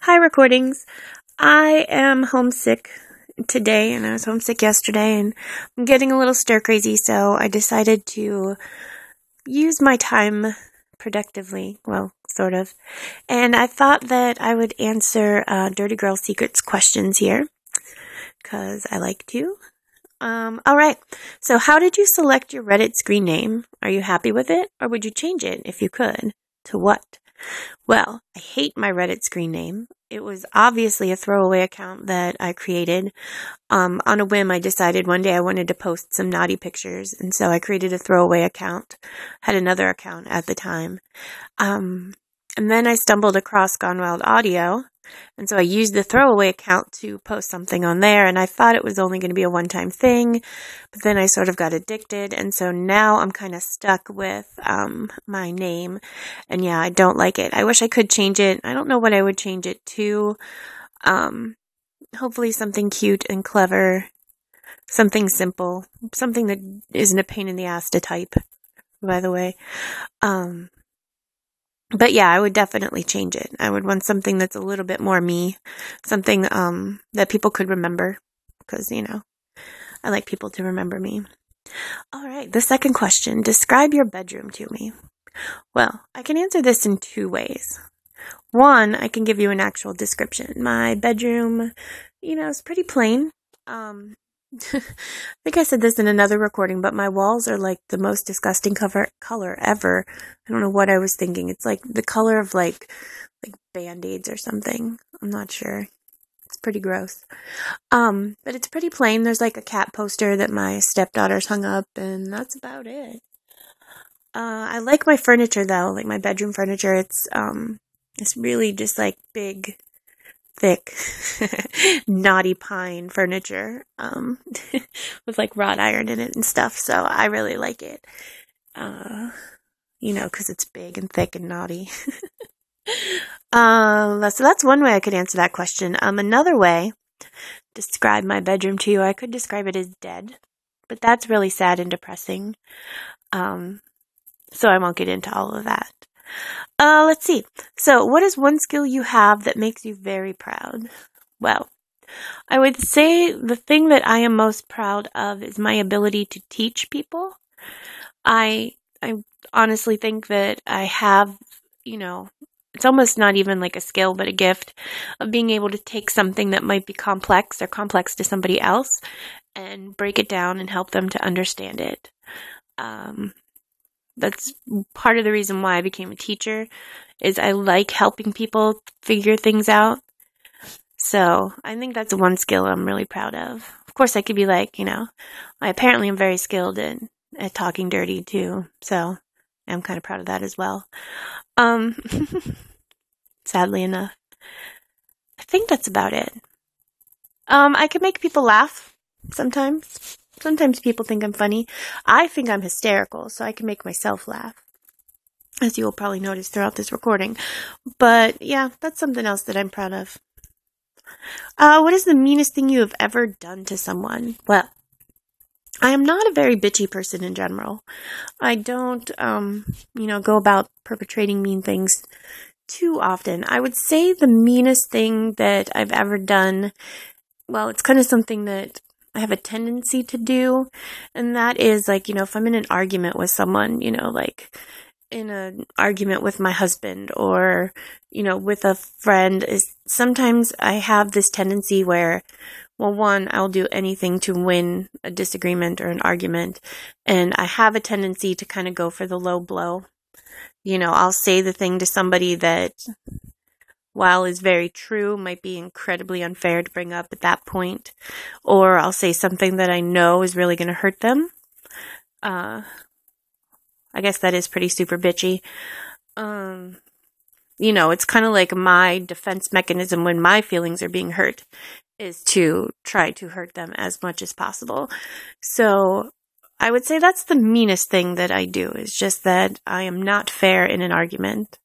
Hi, recordings. I am homesick today, and I was homesick yesterday, and I'm getting a little stir crazy, so I decided to use my time productively. Well, sort of. And I thought that I would answer Dirty Girl Secrets questions here, because I like to. Alright, so how did you select your Reddit screen name? Are you happy with it, or would you change it if you could? To what? Well, I hate my Reddit screen name. It was obviously a throwaway account that I created. On a whim, I decided one day I wanted to post some naughty pictures, and so I created a throwaway account. Had another account at the time. And then I stumbled across Gone Wild Audio, and so I used the throwaway account to post something on there, and I thought it was only going to be a one-time thing, but then I sort of got addicted, and so now I'm kind of stuck with my name, and yeah, I don't like it. I wish I could change it. I don't know what I would change it to. Hopefully something cute and clever, something simple, something that isn't a pain in the ass to type, by the way. But yeah, I would definitely change it. I would want something that's a little bit more me, something that people could remember, because, I like people to remember me. All right, the second question, describe your bedroom to me. Well, I can answer this in two ways. One, I can give you an actual description. My bedroom, is pretty plain. I think I said this in another recording, but my walls are like the most disgusting color ever. I don't know what I was thinking. It's like the color of like Band-Aids or something. I'm not sure. It's pretty gross. But it's pretty plain. There's like a cat poster that my stepdaughters hung up, and that's about it. I like my furniture though, like my bedroom furniture. It's really just like big, thick, knotty pine furniture, with like wrought iron in it and stuff, so I really like it, because it's big and thick and knotty. So that's one way I could answer that question. Another way, describe my bedroom to you, I could describe it as dead, but that's really sad and depressing, so I won't get into all of that. Let's see. So, what is one skill you have that makes you very proud? Well, I would say the thing that I am most proud of is my ability to teach people. I honestly think that I have, it's almost not even like a skill, but a gift of being able to take something that might be complex or complex to somebody else and break it down and help them to understand it. That's part of the reason why I became a teacher, is I like helping people figure things out. So I think that's one skill I'm really proud of. Of course, I could be like, I apparently am very skilled at talking dirty too. So I'm kind of proud of that as well. Sadly enough, I think that's about it. I can make people laugh sometimes. Sometimes people think I'm funny. I think I'm hysterical, so I can make myself laugh, as you will probably notice throughout this recording. But yeah, that's something else that I'm proud of. What is the meanest thing you have ever done to someone? Well, I am not a very bitchy person in general. I don't, go about perpetrating mean things too often. I would say the meanest thing that I've ever done, well, it's kind of something that I have a tendency to do, and that is like, if I'm in an argument with someone, like in an argument with my husband or, with a friend, is sometimes I have this tendency where, well, one, I'll do anything to win a disagreement or an argument, and I have a tendency to kind of go for the low blow. I'll say the thing to somebody that, while is very true, might be incredibly unfair to bring up at that point. Or I'll say something that I know is really going to hurt them. I guess that is pretty super bitchy. It's kind of like my defense mechanism when my feelings are being hurt is to try to hurt them as much as possible. So I would say that's the meanest thing that I do, is just that I am not fair in an argument.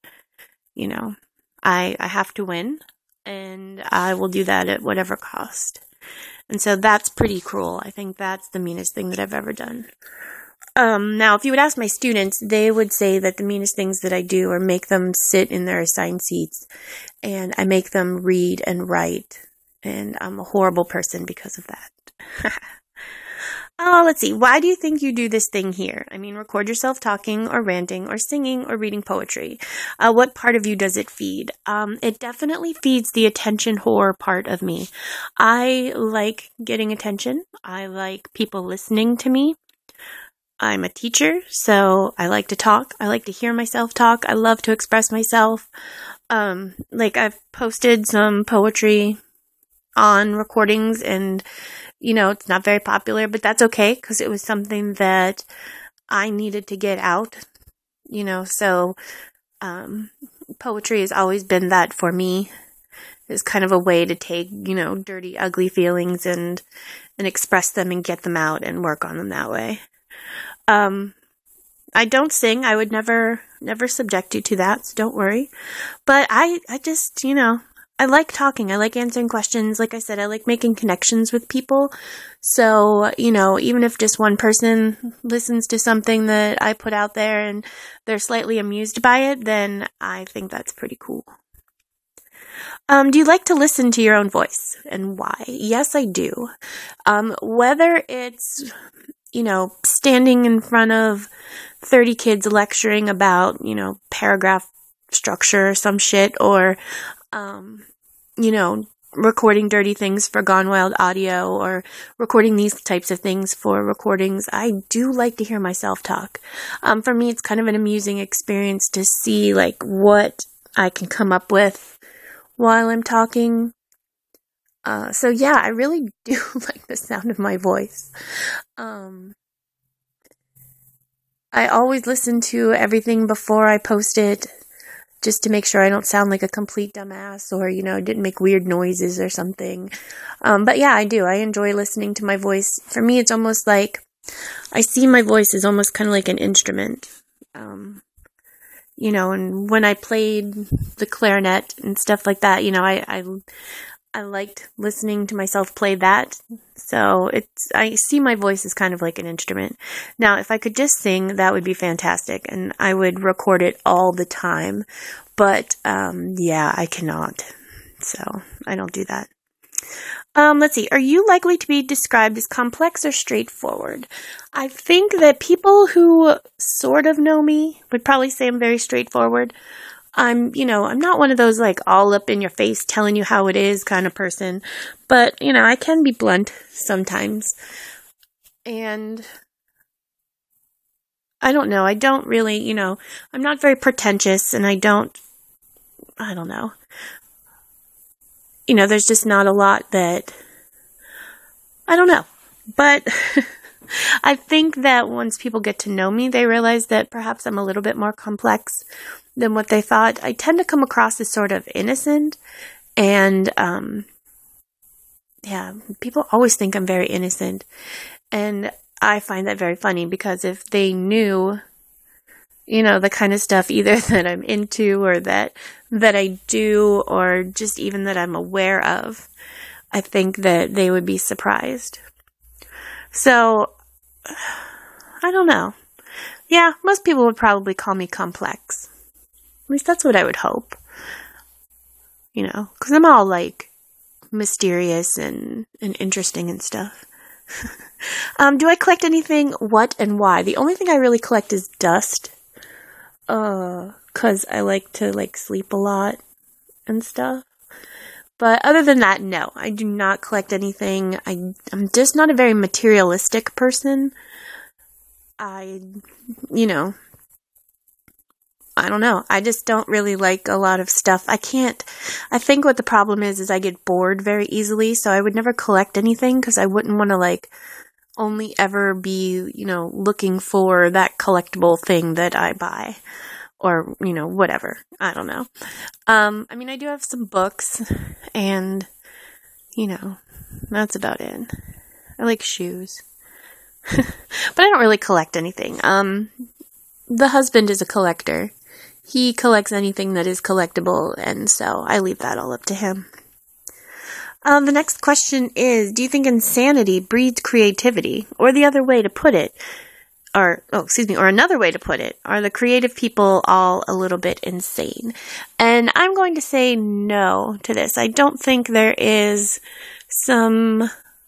I have to win, and I will do that at whatever cost. And so that's pretty cruel. I think that's the meanest thing that I've ever done. Now, if you would ask my students, they would say that the meanest things that I do are make them sit in their assigned seats, and I make them read and write, and I'm a horrible person because of that. Let's see. Why do you think you do this thing here? I mean, record yourself talking or ranting or singing or reading poetry. What part of you does it feed? It definitely feeds the attention whore part of me. I like getting attention. I like people listening to me. I'm a teacher, so I like to talk. I like to hear myself talk. I love to express myself. I've posted some poetry on recordings, and it's not very popular, but that's okay because it was something that I needed to get out, so poetry has always been that for me. It's kind of a way to take, dirty, ugly feelings and express them and get them out and work on them that way. I don't sing. I would never subject you to that, so don't worry. But I just, I like talking. I like answering questions. Like I said, I like making connections with people. So, even if just one person listens to something that I put out there and they're slightly amused by it, then I think that's pretty cool. Do you like to listen to your own voice, and why? Yes, I do. Whether it's, standing in front of 30 kids lecturing about, paragraph structure or some shit, or, recording dirty things for Gone Wild Audio, or recording these types of things for recordings. I do like to hear myself talk. For me, it's kind of an amusing experience to see, what I can come up with while I'm talking. So yeah, I really do like the sound of my voice. I always listen to everything before I post it, just to make sure I don't sound like a complete dumbass or, didn't make weird noises or something. But yeah, I do. I enjoy listening to my voice. For me, it's almost like I see my voice as almost kind of like an instrument. And when I played the clarinet and stuff like that, I liked listening to myself play that. So I see my voice as kind of like an instrument. Now, if I could just sing, that would be fantastic, and I would record it all the time. But, yeah, I cannot. So I don't do that. Let's see. Are you likely to be described as complex or straightforward? I think that people who sort of know me would probably say I'm very straightforward. I'm not one of those all up in your face telling you how it is kind of person, but, I can be blunt sometimes. And I don't know. I don't really, I'm not very pretentious, and I don't know. There's just not a lot that, I don't know. But I think that once people get to know me, they realize that perhaps I'm a little bit more complex than what they thought. I tend to come across as sort of innocent, and people always think I'm very innocent, and I find that very funny, because if they knew, the kind of stuff either that I'm into or that I do, or just even that I'm aware of, I think that they would be surprised. So, I don't know. Yeah, most people would probably call me complex. At least that's what I would hope. Because I'm all mysterious and interesting and stuff. Do I collect anything? What and why? The only thing I really collect is dust. Because I like to sleep a lot and stuff. But other than that, no, I do not collect anything. I'm just not a very materialistic person. I don't know. I just don't really like a lot of stuff. I think what the problem is I get bored very easily, so I would never collect anything, because I wouldn't want to only ever be, looking for that collectible thing that I buy. Or, whatever. I don't know. I do have some books, and, that's about it. I like shoes. But I don't really collect anything. The husband is a collector. He collects anything that is collectible, and so I leave that all up to him. The next question is, do you think insanity breeds creativity? Or the other way to put it, or another way to put it, are the creative people all a little bit insane? And I'm going to say no to this. I don't think there is some,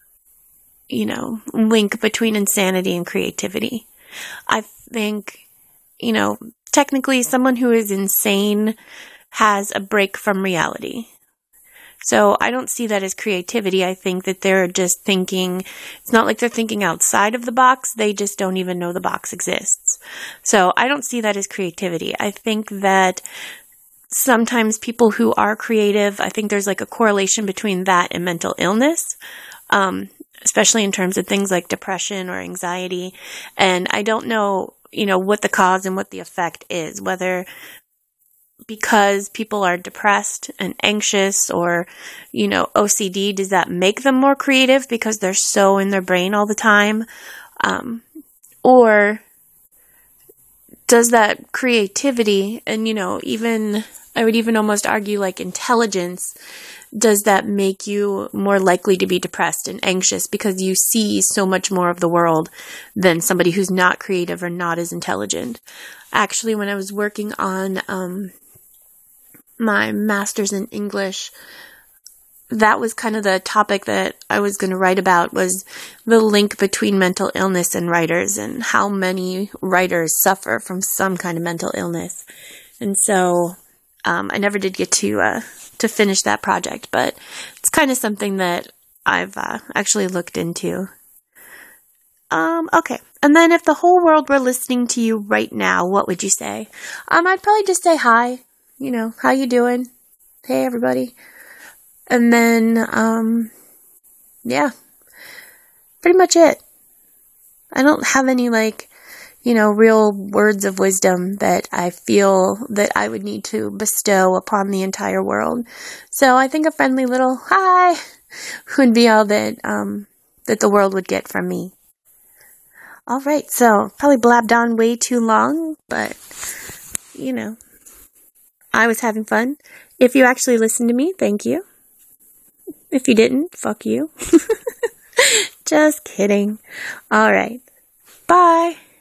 link between insanity and creativity. I think, technically someone who is insane has a break from reality. So I don't see that as creativity. I think that they're just thinking, it's not like they're thinking outside of the box. They just don't even know the box exists. So I don't see that as creativity. I think that sometimes people who are creative, I think there's like a correlation between that and mental illness, especially in terms of things like depression or anxiety. And I don't know, what the cause and what the effect is, whether because people are depressed and anxious or, OCD, does that make them more creative because they're so in their brain all the time? Or does that creativity and, I would even almost argue like intelligence, does that make you more likely to be depressed and anxious because you see so much more of the world than somebody who's not creative or not as intelligent? Actually, when I was working on, my master's in English, that was kind of the topic that I was going to write about, was the link between mental illness and writers and how many writers suffer from some kind of mental illness. And so I never did get to finish that project, but it's kind of something that I've actually looked into. Okay. And then if the whole world were listening to you right now, what would you say? I'd probably just say hi. How you doing? Hey, everybody. And then, yeah, pretty much it. I don't have any, real words of wisdom that I feel that I would need to bestow upon the entire world. So I think a friendly little hi would be all that the world would get from me. All right, so probably blabbed on way too long, but, I was having fun. If you actually listened to me, thank you. If you didn't, fuck you. Just kidding. All right. Bye.